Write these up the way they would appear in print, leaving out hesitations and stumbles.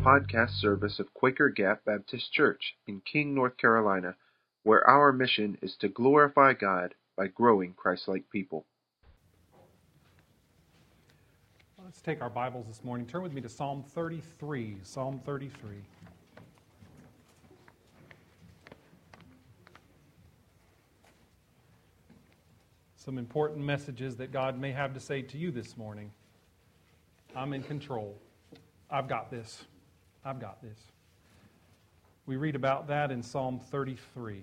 podcast service of Quaker Gap Baptist Church in King, North Carolina, where our mission is to glorify God by growing Christ-like people. Let's take our Bibles this morning. Turn with me to Psalm 33. Psalm 33. Some important messages that God may have to say to you this morning. I'm in control. I've got this. I've got this. We read about that in Psalm 33.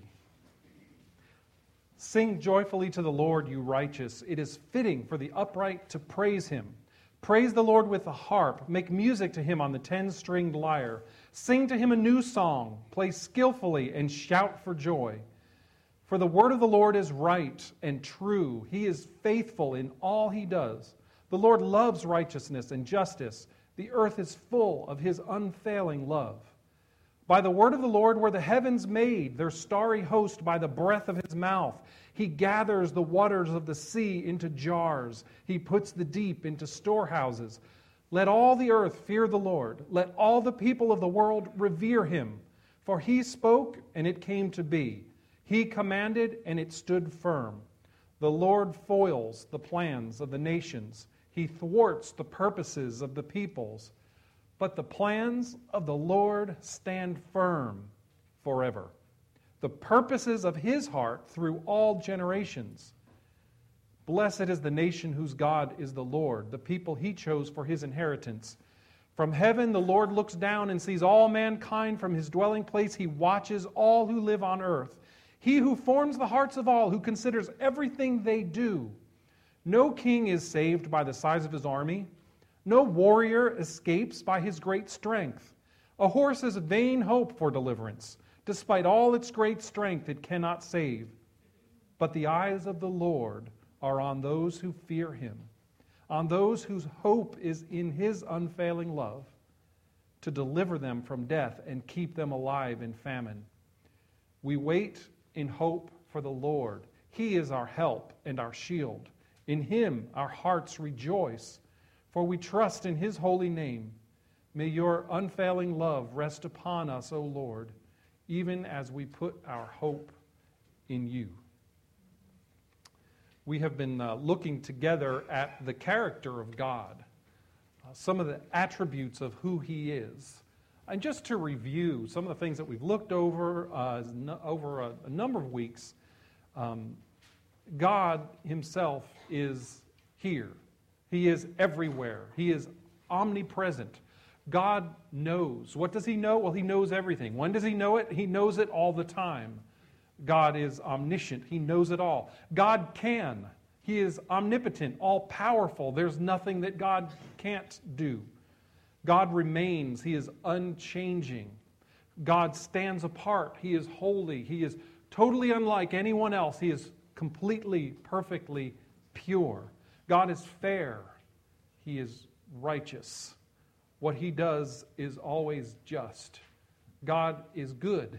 Sing joyfully to the Lord, you righteous. It is fitting for the upright to praise Him. Praise the Lord with the harp. Make music to Him on the 10-stringed lyre. Sing to Him a new song. Play skillfully and shout for joy. For the word of the Lord is right and true. He is faithful in all He does. The Lord loves righteousness and justice. The earth is full of His unfailing love. By the word of the Lord were the heavens made, their starry host by the breath of His mouth. He gathers the waters of the sea into jars. He puts the deep into storehouses. Let all the earth fear the Lord. Let all the people of the world revere Him. For He spoke, and it came to be. He commanded, and it stood firm. The Lord foils the plans of the nations. He thwarts the purposes of the peoples. But the plans of the Lord stand firm forever. The purposes of His heart through all generations. Blessed is the nation whose God is the Lord, the people He chose for His inheritance. From heaven the Lord looks down and sees all mankind from His dwelling place. He watches all who live on earth. He who forms the hearts of all, who considers everything they do. No king is saved by the size of his army. No warrior escapes by his great strength. A horse is a vain hope for deliverance. Despite all its great strength, it cannot save. But the eyes of the Lord are on those who fear Him, on those whose hope is in His unfailing love, to deliver them from death and keep them alive in famine. We wait in hope for the Lord. He is our help and our shield. In Him our hearts rejoice, for we trust in His holy name. May your unfailing love rest upon us, O Lord, even as we put our hope in You. We have been looking together at the character of God, some of the attributes of who He is. And just to review some of the things that we've looked over over a number of weeks, God Himself is here. He is everywhere. He is omnipresent. God knows. What does He know? Well, He knows everything. When does He know it? He knows it all the time. God is omniscient. He knows it all. God can. He is omnipotent, all-powerful. There's nothing that God can't do. God remains. He is unchanging. God stands apart. He is holy. He is totally unlike anyone else. He is completely, perfectly pure. God is fair. He is righteous. What He does is always just. God is good.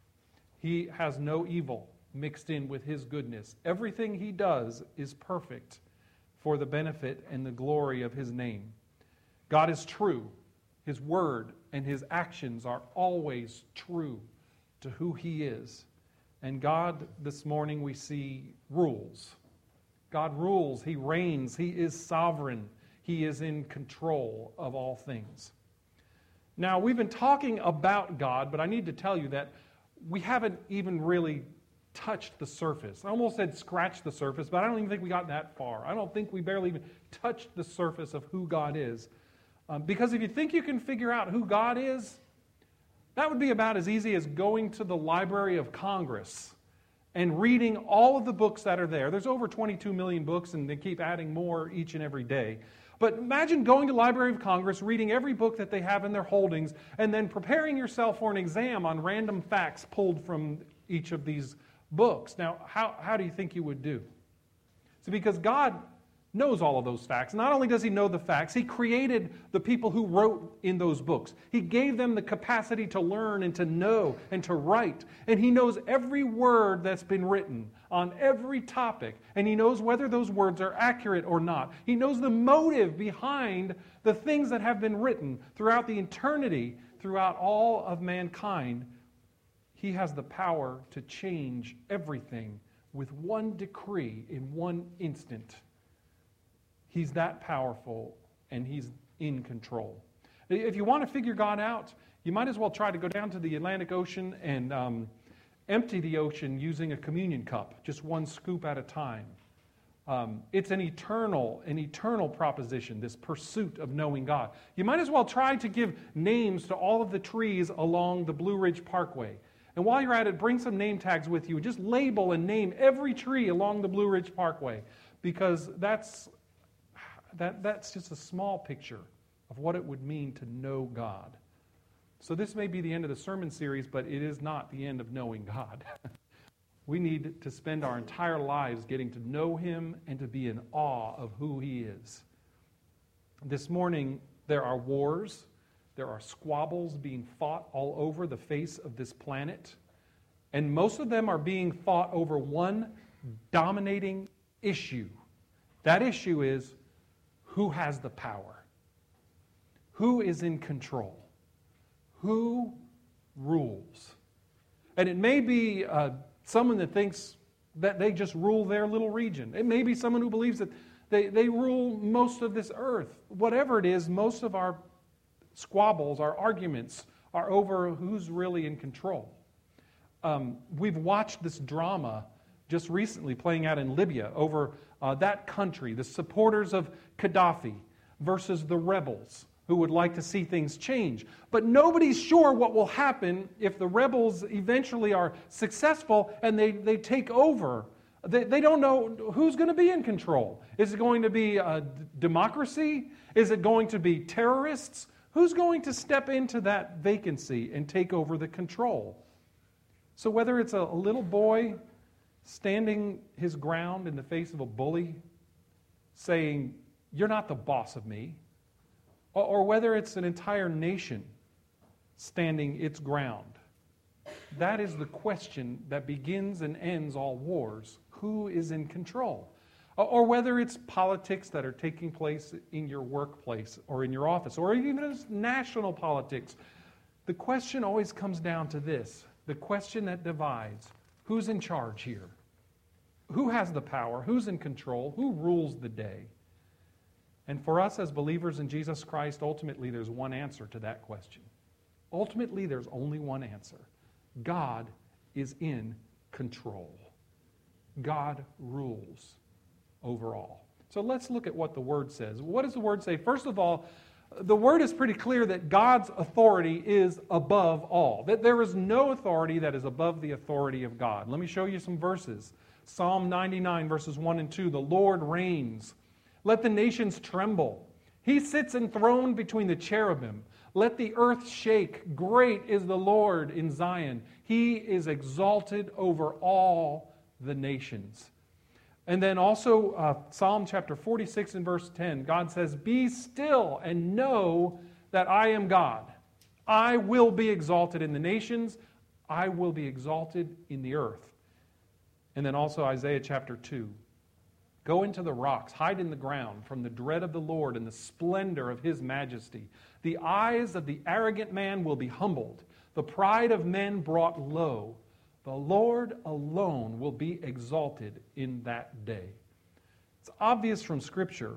He has no evil mixed in with His goodness. Everything He does is perfect for the benefit and the glory of His name. God is true. His word and His actions are always true to who He is. And God, this morning we see, rules. God rules. He reigns. He is sovereign. He is in control of all things. Now, we've been talking about God, but I need to tell you that we haven't even really touched the surface. I almost said scratched the surface, but I don't even think we got that far. I don't think we barely even touched the surface of who God is. Because if you think you can figure out who God is, that would be about as easy as going to the Library of Congress and reading all of the books that are there. There's over 22 million books, and they keep adding more each and every day. But imagine going to the Library of Congress, reading every book that they have in their holdings, and then preparing yourself for an exam on random facts pulled from each of these books. Now, how do you think you would do? So because God knows all of those facts. Not only does He know the facts, He created the people who wrote in those books. He gave them the capacity to learn and to know and to write. And He knows every word that's been written on every topic. And He knows whether those words are accurate or not. He knows the motive behind the things that have been written throughout the eternity throughout all of mankind, he has the power to change everything with one decree in one instant. He's that powerful, and he's in control. If you want to figure God out, you might as well try to go down to the Atlantic Ocean and empty the ocean using a communion cup, just one scoop at a time. It's an eternal proposition, this pursuit of knowing God. You might as well try to give names to all of the trees along the Blue Ridge Parkway. And while you're at it, bring some name tags with you and just label and name every tree along the Blue Ridge Parkway, because that's just a small picture of what it would mean to know God. So this may be the end of the sermon series, but it is not the end of knowing God. We need to spend our entire lives getting to know him and to be in awe of who he is. This morning, there are wars, there are squabbles being fought all over the face of this planet, and most of them are being fought over one dominating issue. That issue is, who has the power? Who is in control? Who rules? And it may be someone that thinks that they just rule their little region. It may be someone who believes that they rule most of this earth. Whatever it is, most of our squabbles, our arguments, are over who's really in control. We've watched this drama just recently playing out in Libya over that country, the supporters of Gaddafi versus the rebels who would like to see things change. But nobody's sure what will happen if the rebels eventually are successful and they take over. They don't know who's going to be in control. Is it going to be a democracy? Is it going to be terrorists? Who's going to step into that vacancy and take over the control? So whether it's a little boy standing his ground in the face of a bully, saying, "You're not the boss of me," or whether it's an entire nation standing its ground, that is the question that begins and ends all wars. Who is in control? Or whether it's politics that are taking place in your workplace or in your office, or even as national politics, the question always comes down to this, the question that divides: who's in charge here? Who has the power? Who's in control? Who rules the day? And for us as believers in Jesus Christ, ultimately there's one answer to that question. Ultimately, there's only one answer. God is in control. God rules over all. So let's look at what the Word says. What does the Word say? First of all, the Word is pretty clear that God's authority is above all. That there is no authority that is above the authority of God. Let me show you some verses. Psalm 99, verses 1 and 2. The Lord reigns. Let the nations tremble. He sits enthroned between the cherubim. Let the earth shake. Great is the Lord in Zion. He is exalted over all the nations. And then also Psalm chapter 46 and verse 10, God says, "Be still and know that I am God. I will be exalted in the nations. I will be exalted in the earth." And then also Isaiah chapter 2. Go into the rocks, hide in the ground from the dread of the Lord and the splendor of his majesty. The eyes of the arrogant man will be humbled, the pride of men brought low. The Lord alone will be exalted in that day. It's obvious from Scripture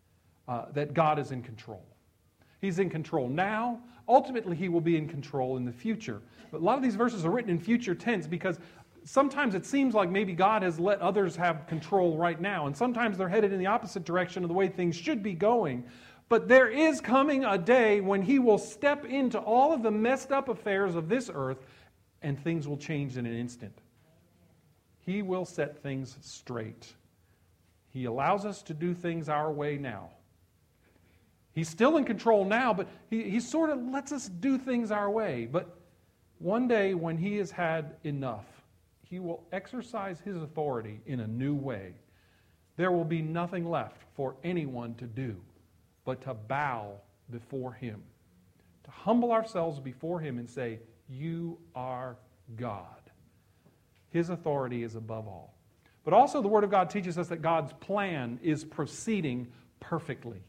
that God is in control. He's in control now. Ultimately, he will be in control in the future. But a lot of these verses are written in future tense because sometimes it seems like maybe God has let others have control right now, and sometimes they're headed in the opposite direction of the way things should be going. But there is coming a day when he will step into all of the messed up affairs of this earth, and things will change in an instant. He will set things straight. He allows us to do things our way now. He's still in control now, but he sort of lets us do things our way. But one day when he has had enough, he will exercise his authority in a new way. There will be nothing left for anyone to do but to bow before him, to humble ourselves before him and say, "You are God." His authority is above all. But also the Word of God teaches us that God's plan is proceeding perfectly.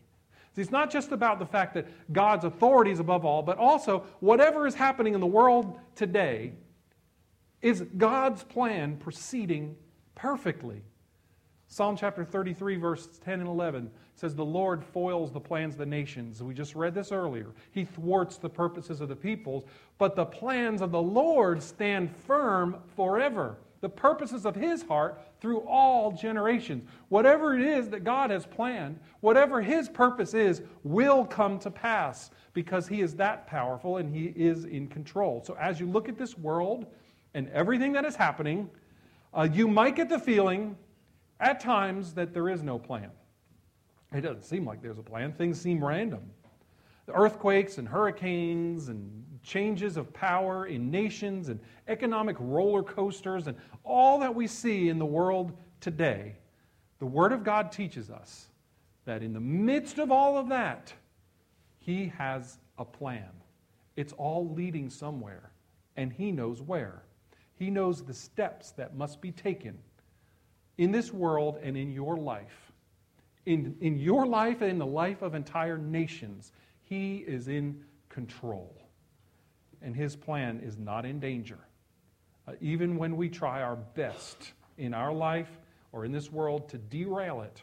See, it's not just about the fact that God's authority is above all, but also whatever is happening in the world today is God's plan proceeding perfectly. Psalm chapter 33, verses 10 and 11 says, "The Lord foils the plans of the nations." We just read this earlier. He thwarts the purposes of the peoples, but the plans of the Lord stand firm forever. The purposes of His heart through all generations. Whatever it is that God has planned, whatever His purpose is, will come to pass because He is that powerful and He is in control. So as you look at this world and everything that is happening, you might get the feeling at times that there is no plan. It doesn't seem like there's a plan. Things seem random. The earthquakes and hurricanes and changes of power in nations and economic roller coasters and all that we see in the world today, the Word of God teaches us that in the midst of all of that, He has a plan. It's all leading somewhere, and He knows where. He knows the steps that must be taken in this world and in your life. In your life and in the life of entire nations, He is in control. And His plan is not in danger. Even when we try our best in our life or in this world to derail it,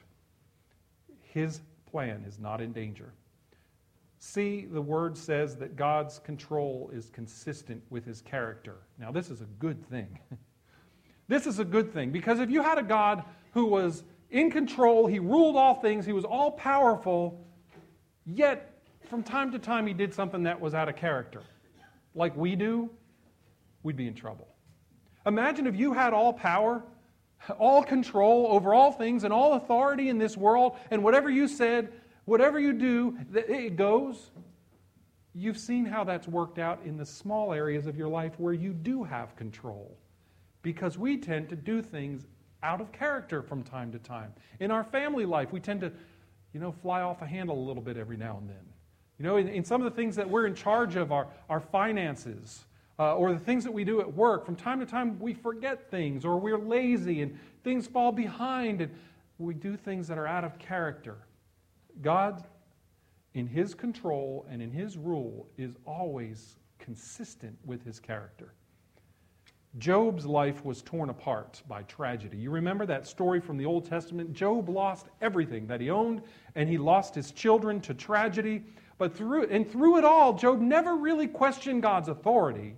His plan is not in danger. See, the Word says that God's control is consistent with His character. Now, this is a good thing. This is a good thing, because if you had a God who was in control, He ruled all things, He was all powerful, yet from time to time He did something that was out of character, like we do, we'd be in trouble. Imagine if you had all power, all control over all things and all authority in this world, and whatever you said, whatever you do, it goes. You've seen how that's worked out in the small areas of your life where you do have control, because we tend to do things out of character from time to time. In our family life, we tend to, fly off a handle a little bit every now and then. In some of the things that we're in charge of, our finances, or the things that we do at work, from time to time we forget things, or we're lazy and things fall behind, and we do things that are out of character. God, in His control and in His rule, is always consistent with His character. Job's life was torn apart by tragedy. You remember that story from the Old Testament? Job lost everything that he owned, and he lost his children to tragedy. But through it all, Job never really questioned God's authority.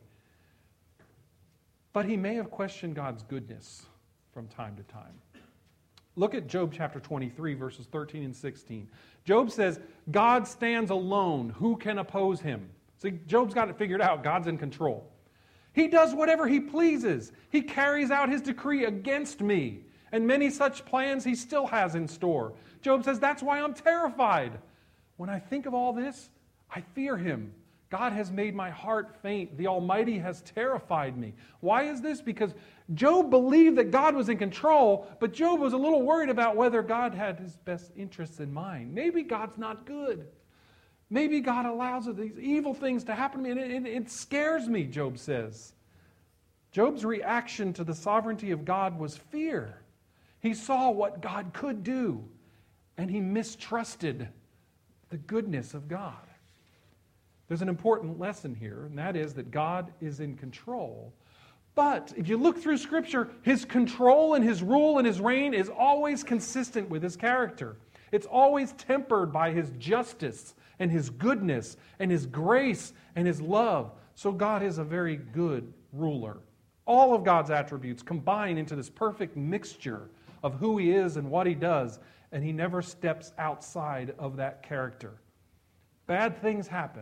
But he may have questioned God's goodness from time to time. Look at Job chapter 23, verses 13 and 16. Job says, "God stands alone. Who can oppose Him?" See, Job's got it figured out. God's in control. "He does whatever He pleases. He carries out His decree against me. And many such plans He still has in store." Job says, "That's why I'm terrified. When I think of all this, I fear Him. God has made my heart faint. The Almighty has terrified me." Why is this? Because Job believed that God was in control, but Job was a little worried about whether God had His best interests in mind. Maybe God's not good. Maybe God allows these evil things to happen to me, and it scares me, Job says. Job's reaction to the sovereignty of God was fear. He saw what God could do, and he mistrusted the goodness of God. There's an important lesson here, and that is that God is in control. But if you look through Scripture, His control and His rule and His reign is always consistent with His character. It's always tempered by His justice and His goodness and His grace and His love. So God is a very good ruler. All of God's attributes combine into this perfect mixture of who He is and what He does, and He never steps outside of that character. Bad things happen,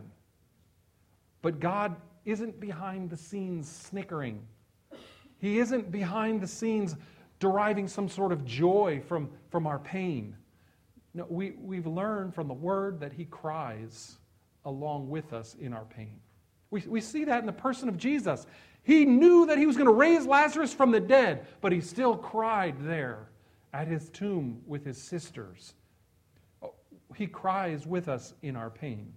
but God isn't behind the scenes snickering. He isn't behind the scenes deriving some sort of joy from our pain. No, we've learned from the Word that He cries along with us in our pain. We see that in the person of Jesus. He knew that He was going to raise Lazarus from the dead, but He still cried there at His tomb with His sisters. He cries with us in our pain.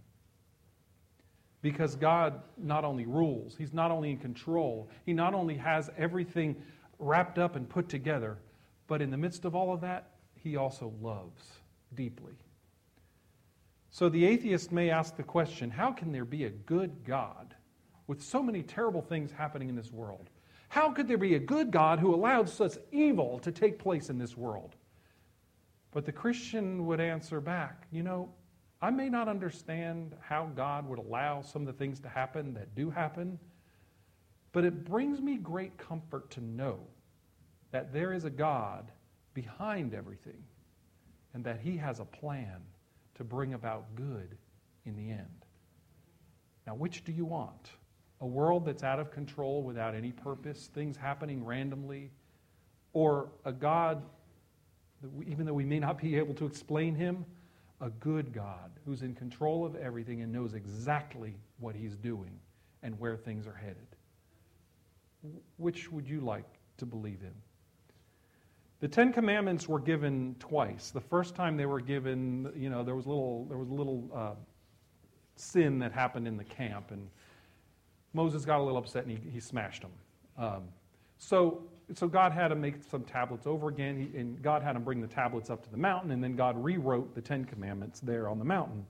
Because God not only rules, He's not only in control, He not only has everything wrapped up and put together, but in the midst of all of that, He also loves deeply. So the atheist may ask the question, how can there be a good God with so many terrible things happening in this world? How could there be a good God who allowed such evil to take place in this world? But the Christian would answer back, I may not understand how God would allow some of the things to happen that do happen, but it brings me great comfort to know that there is a God behind everything and that He has a plan to bring about good in the end. Now, which do you want? A world that's out of control without any purpose, things happening randomly, or a God, even though we may not be able to explain Him, a good God who's in control of everything and knows exactly what He's doing and where things are headed? Which would you like to believe in? The Ten Commandments were given twice. The first time they were given, there was a little sin that happened in the camp, and Moses got a little upset and he smashed them. So God had to make some tablets over again, and God had him bring the tablets up to the mountain, and then God rewrote the Ten Commandments there on the mountain.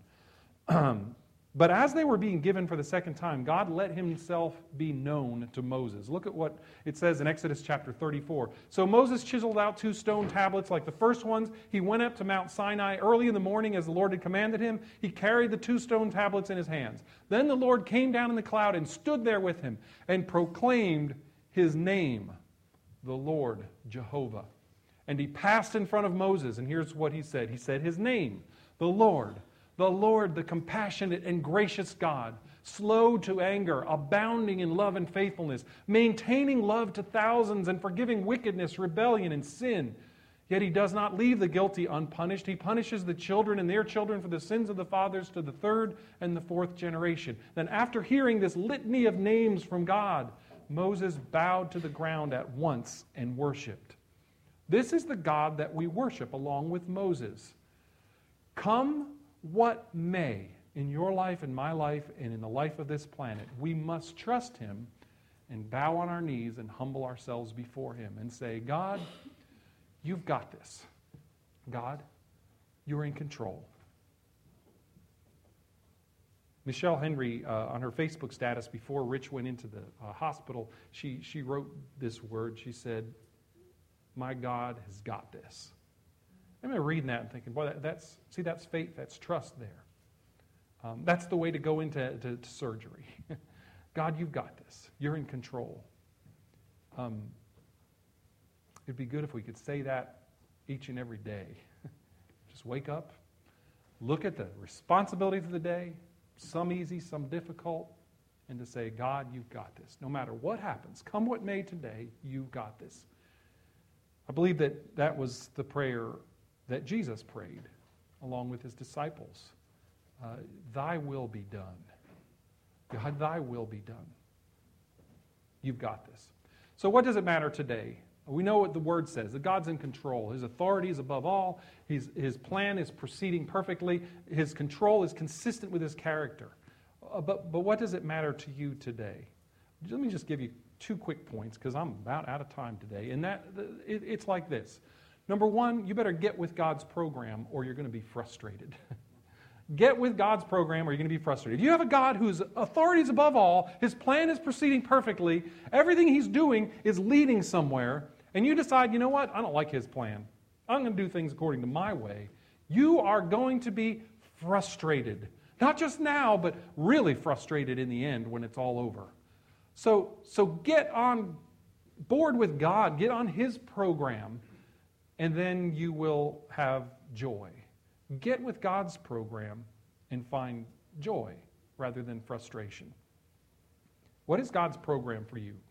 But as they were being given for the second time, God let Himself be known to Moses. Look at what it says in Exodus chapter 34. So Moses chiseled out 2 stone tablets like the first ones. He went up to Mount Sinai early in the morning as the Lord had commanded him. He carried the 2 stone tablets in his hands. Then the Lord came down in the cloud and stood there with him and proclaimed His name, the Lord Jehovah. And He passed in front of Moses, and here's what He said. He said His name, the Lord, the compassionate and gracious God, slow to anger, abounding in love and faithfulness, maintaining love to thousands and forgiving wickedness, rebellion, and sin. Yet He does not leave the guilty unpunished. He punishes the children and their children for the sins of the fathers to the 3rd and the 4th generation. Then after hearing this litany of names from God, Moses bowed to the ground at once and worshiped. This is the God that we worship along with Moses. Come what may in your life, in my life, and in the life of this planet, we must trust Him and bow on our knees and humble ourselves before Him and say, God, You've got this. God, You're in control. Michelle Henry, on her Facebook status before Rich went into the hospital, she wrote this word. She said, my God has got this. I remember reading that and thinking, boy, that's faith, that's trust there. That's the way to go into surgery. God, You've got this. You're in control. It'd be good if we could say that each and every day. Just wake up, look at the responsibilities of the day, some easy, some difficult, and to say, God, You've got this. No matter what happens, come what may today, You've got this. I believe that was the prayer that Jesus prayed along with His disciples. Thy will be done. God, Thy will be done. You've got this. So what does it matter today? We know what the Word says, that God's in control. His authority is above all. His plan is proceeding perfectly. His control is consistent with His character. But what does it matter to you today? Let me just give you 2 quick points because I'm about out of time today. And it's like this. Number 1, you better get with God's program or you're going to be frustrated. Get with God's program or you're going to be frustrated. If you have a God whose authority is above all, His plan is proceeding perfectly, everything He's doing is leading somewhere, and you decide, you know what, I don't like His plan. I'm going to do things according to my way. You are going to be frustrated. Not just now, but really frustrated in the end when it's all over. So get on board with God. Get on His program, and then you will have joy. Get with God's program and find joy rather than frustration. What is God's program for you?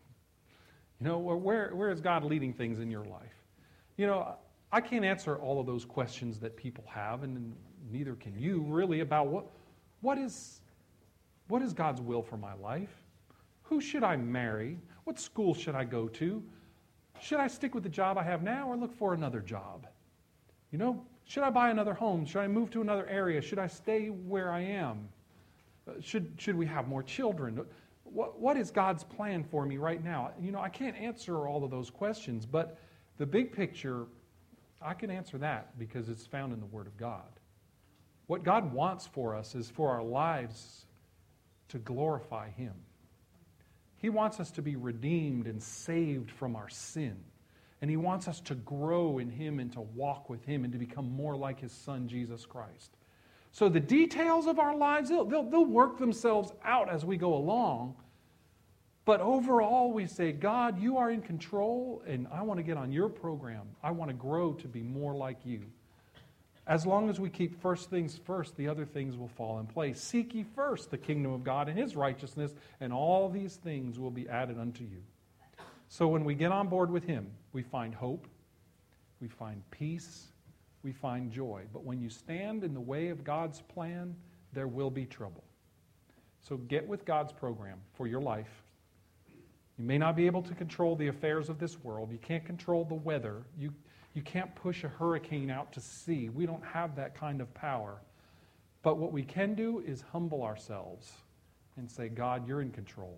Where is God leading things in your life? I can't answer all of those questions that people have, and neither can you really, about what is God's will for my life? Who should I marry? What school should I go to? Should I stick with the job I have now or look for another job? Should I buy another home? Should I move to another area? Should I stay where I am? Should we have more children? What is God's plan for me right now? I can't answer all of those questions, but the big picture, I can answer that because it's found in the Word of God. What God wants for us is for our lives to glorify Him. He wants us to be redeemed and saved from our sin. And He wants us to grow in Him and to walk with Him and to become more like His Son, Jesus Christ. So the details of our lives, they'll work themselves out as we go along. But overall, we say, God, you are in control, and I want to get on your program. I want to grow to be more like you. As long as we keep first things first, the other things will fall in place. Seek ye first the kingdom of God and His righteousness, and all these things will be added unto you. So when we get on board with Him, we find hope, we find peace, we find joy. But when you stand in the way of God's plan, there will be trouble. So get with God's program for your life. You may not be able to control the affairs of this world. You can't control the weather. You can't push a hurricane out to sea. We don't have that kind of power. But what we can do is humble ourselves and say, God, you're in control.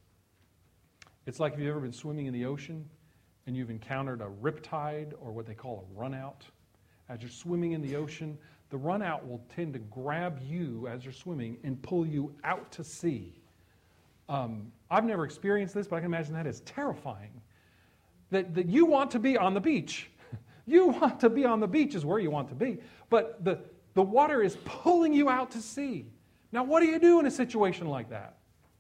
It's like if you've ever been swimming in the ocean and you've encountered a riptide or what they call a runout. As you're swimming in the ocean, the runout will tend to grab you as you're swimming and pull you out to sea. I've never experienced this, but I can imagine that is terrifying. That you want to be on the beach. You want to be on the beach is where you want to be. But the water is pulling you out to sea. Now, what do you do in a situation like that?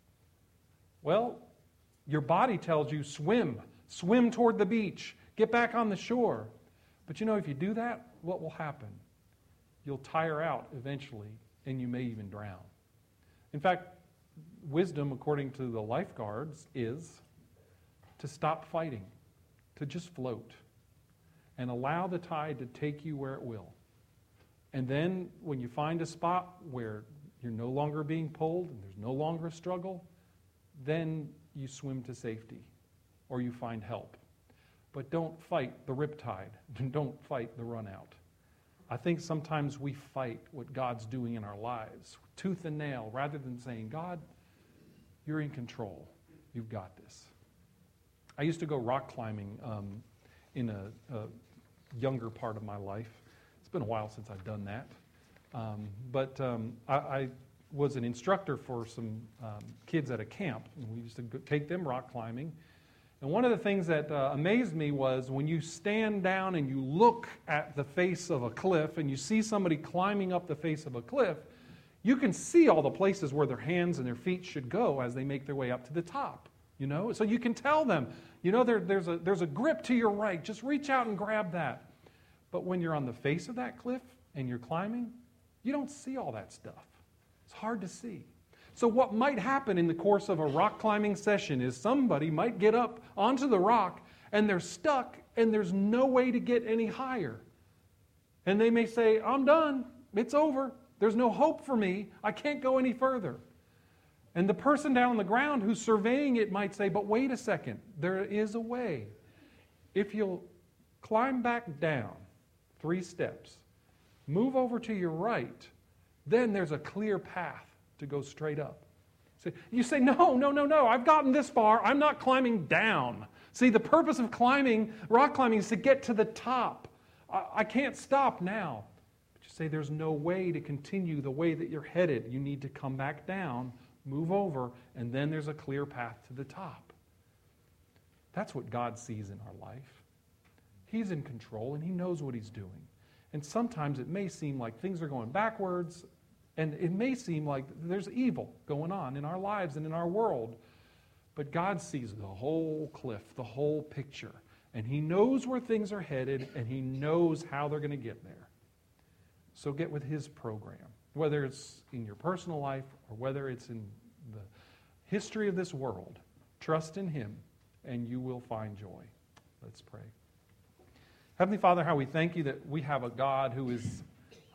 Well, your body tells you, swim. Swim toward the beach. Get back on the shore. But you know, if you do that, what will happen? You'll tire out eventually, and you may even drown. In fact, wisdom, according to the lifeguards, is to stop fighting, to just float, and allow the tide to take you where it will. And then when you find a spot where you're no longer being pulled and there's no longer a struggle, then you swim to safety or you find help. But don't fight the riptide. Don't fight the runout. I think sometimes we fight what God's doing in our lives, tooth and nail, rather than saying, God, you're in control. You've got this. I used to go rock climbing in a younger part of my life. It's been a while since I've done that. But I was an instructor for some kids at a camp, and we used to take them rock climbing. And one of the things that amazed me was when you stand down and you look at the face of a cliff and you see somebody climbing up the face of a cliff, you can see all the places where their hands and their feet should go as they make their way up to the top. You know, so you can tell them, you know, there's a grip to your right. Just reach out and grab that. But when you're on the face of that cliff and you're climbing, you don't see all that stuff. It's hard to see. So what might happen in the course of a rock climbing session is somebody might get up onto the rock and they're stuck and there's no way to get any higher. And they may say, I'm done. It's over. There's no hope for me. I can't go any further. And the person down on the ground who's surveying it might say, but wait a second, there is a way. If you'll climb back down 3 steps, move over to your right, then there's a clear path to go straight up. So you say, no, I've gotten this far. I'm not climbing down. See, the purpose of climbing, rock climbing, is to get to the top. I can't stop now. But you say there's no way to continue the way that you're headed. You need to come back down, move over, and then there's a clear path to the top. That's what God sees in our life. He's in control, and He knows what He's doing. And sometimes it may seem like things are going backwards, and it may seem like there's evil going on in our lives and in our world. But God sees the whole cliff, the whole picture. And He knows where things are headed, and He knows how they're going to get there. So get with His program, whether it's in your personal life or whether it's in the history of this world. Trust in Him, and you will find joy. Let's pray. Heavenly Father, how we thank You that we have a God who is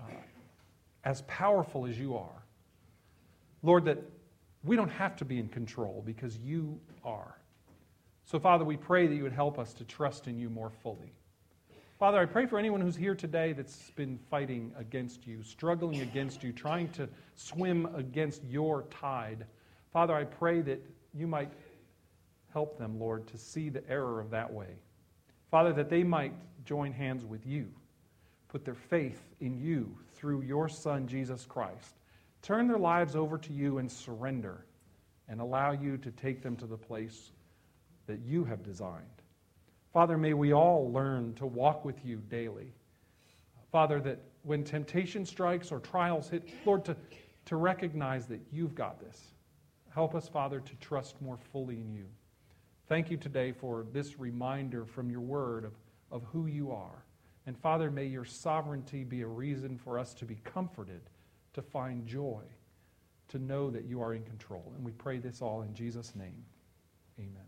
as powerful as You are. Lord, that we don't have to be in control because You are. So, Father, we pray that You would help us to trust in You more fully. Father, I pray for anyone who's here today that's been fighting against You, struggling against You, trying to swim against Your tide. Father, I pray that You might help them, Lord, to see the error of that way. Father, that they might join hands with You. put their faith in you through your Son, Jesus Christ, turn their lives over to you and surrender and allow you to take them to the place that you have designed. Father, may we all learn to walk with you daily. Father, that when temptation strikes or trials hit, Lord, to recognize that you've got this. Help us, Father, to trust more fully in you. Thank you today for this reminder from your word of who you are. And Father, may your sovereignty be a reason for us to be comforted, to find joy, to know that you are in control. And we pray this all in Jesus' name. Amen.